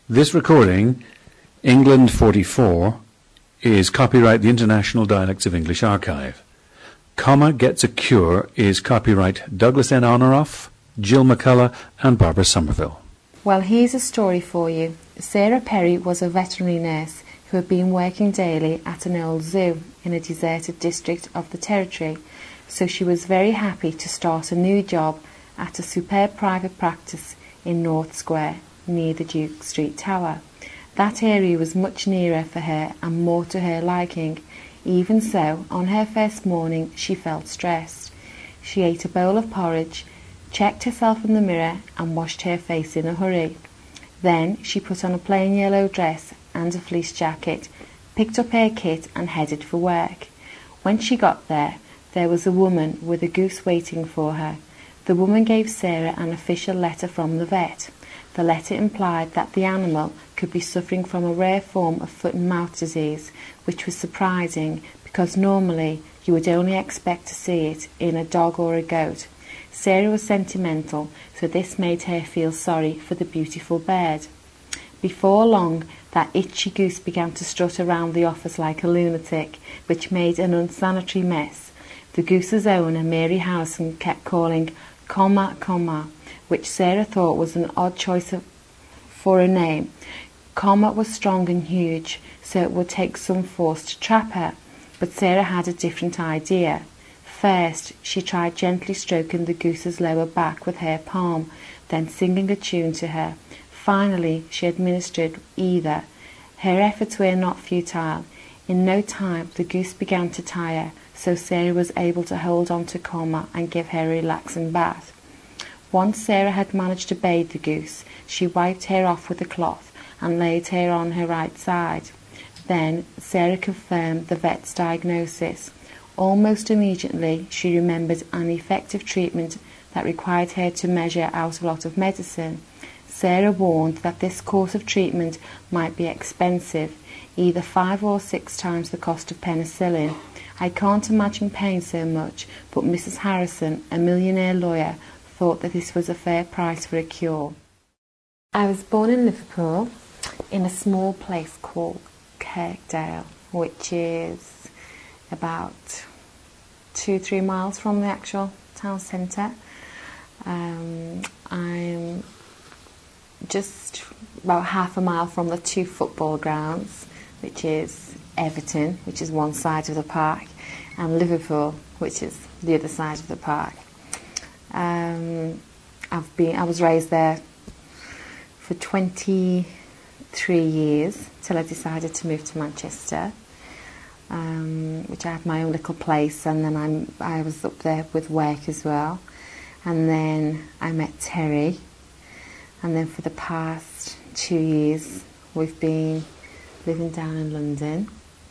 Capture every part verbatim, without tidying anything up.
This recording, England forty-four, is copyright the International Dialects of English Archive. Comma Gets a Cure is copyright Douglas N. Honoroff, Jill McCullough and Barbara Somerville. Well, here's a story for you. Sarah Perry was a veterinary nurse who had been working daily at an old zoo in a deserted district of the Territory, so she was very happy to start a new job at a superb private practice in North Square, near the Duke Street Tower. That area was much nearer for her and more to her liking. Even so, on her first morning she felt stressed. She ate a bowl of porridge, checked herself in the mirror and washed her face in a hurry. Then she put on a plain yellow dress and a fleece jacket, picked up her kit and headed for work. When she got there, there was a woman with a goose waiting for her. The woman gave Sarah an official letter from the vet. The letter implied that the animal could be suffering from a rare form of foot and mouth disease, which was surprising because normally you would only expect to see it in a dog or a goat. Sarah was sentimental, so this made her feel sorry for the beautiful bird. Before long, that itchy goose began to strut around the office like a lunatic, which made an unsanitary mess. The goose's owner, Mary Howson, kept calling "comma, comma," which Sarah thought was an odd choice of, for a name. Comma was strong and huge, so it would take some force to trap her, but Sarah had a different idea. First, she tried gently stroking the goose's lower back with her palm, then singing a tune to her. Finally, she administered either. Her efforts were not futile. In no time, the goose began to tire, so Sarah was able to hold on to Comma and give her a relaxing bath. Once Sarah had managed to bathe the goose, she wiped her off with a cloth and laid her on her right side. Then Sarah confirmed the vet's diagnosis. Almost immediately, she remembered an effective treatment that required her to measure out a lot of medicine. Sarah warned that this course of treatment might be expensive, either five or six times the cost of penicillin. I can't imagine paying so much, but Missus Harrison, a millionaire lawyer, thought that this was a fair price for a cure. I was born in Liverpool, in a small place called Kirkdale, which is about two, three miles from the actual town centre. Um, I'm just about half a mile from the two football grounds, which is Everton, which is one side of the park, and Liverpool, which is the other side of the park. Um, I've been, I was raised there for twenty-three years till I decided to move to Manchester, um, which I had my own little place, and then I'm, I was up there with work as well. And then I met Terry, and then for the past two years we've been living down in London.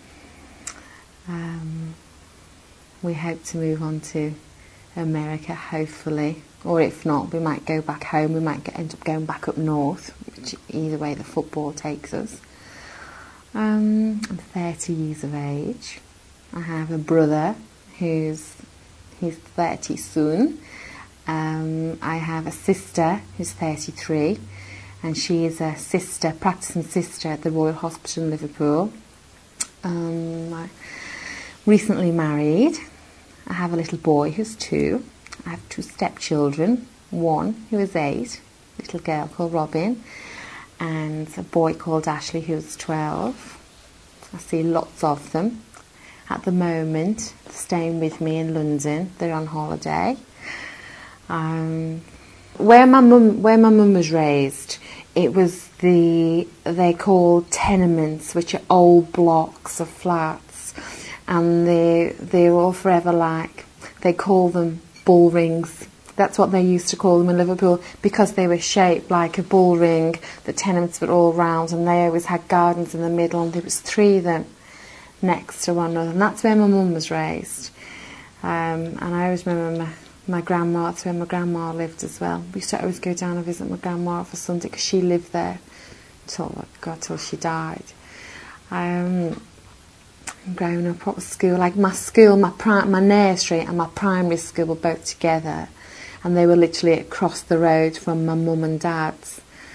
Um, we hope to move on to America, hopefully, or if not, we might go back home. We might get, end up going back up north, which either way the football takes us. Um, I'm thirty years of age. I have a brother who's he's thirty soon. Um, I have a sister who's thirty-three, and she is a sister, practicing sister at the Royal Hospital in Liverpool. Um, I recently married. I have a little boy who's two. I have two stepchildren, one who is eight, a little girl called Robin, and a boy called Ashley who's twelve. I see lots of them. At the moment, staying with me in London. They're on holiday. Um, where my mum, where my mum was raised, it was the, they're called tenements, which are old blocks of flats. And they, they're all forever like, they call them bull rings. That's what they used to call them in Liverpool, because they were shaped like a bull ring. The tenements were all round, and they always had gardens in the middle, and there was three of them next to one another. And that's where my mum was raised. Um, and I always remember my, my grandma, that's where my grandma lived as well. We used to always go down and visit my grandma for Sunday, because she lived there till, God, till she died. Um... Growing up at school, like my school, my pri- my nursery and my primary school were both together, and they were literally across the road from my mum and dad's.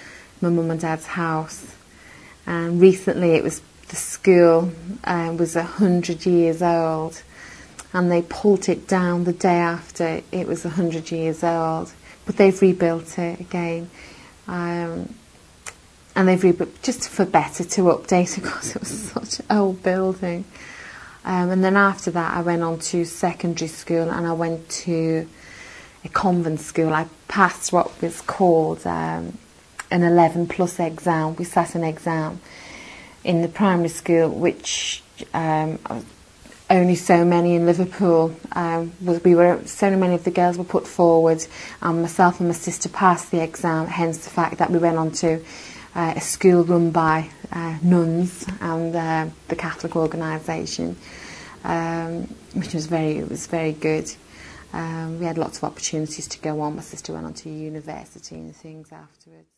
my mum and dad's house. And recently it was the school um, was a hundred years old, and they pulled it down the day after it was a hundred years old. But they've rebuilt it again, um, and they've rebuilt just for better to update it because it was such an old building. Um, and then after that, I went on to secondary school, and I went to a convent school. I passed what was called um, an eleven plus exam. We sat an exam in the primary school, which um, only so many in Liverpool. Um, was, we were so many of the girls were put forward, and myself and my sister passed the exam. Hence the fact that we went on to uh, a school run by uh, nuns and uh, the Catholic organisation, um, which was very it was very good. Um, we had lots of opportunities to go on. My sister went on to university and things afterwards.